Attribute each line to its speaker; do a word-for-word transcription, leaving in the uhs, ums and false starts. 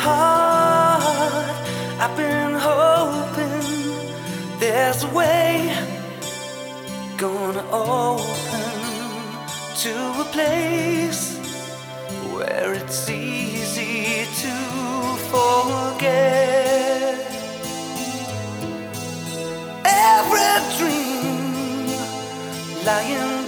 Speaker 1: heart, I've been hoping there's a way gonna open to a place where it's easy to forget every dream lying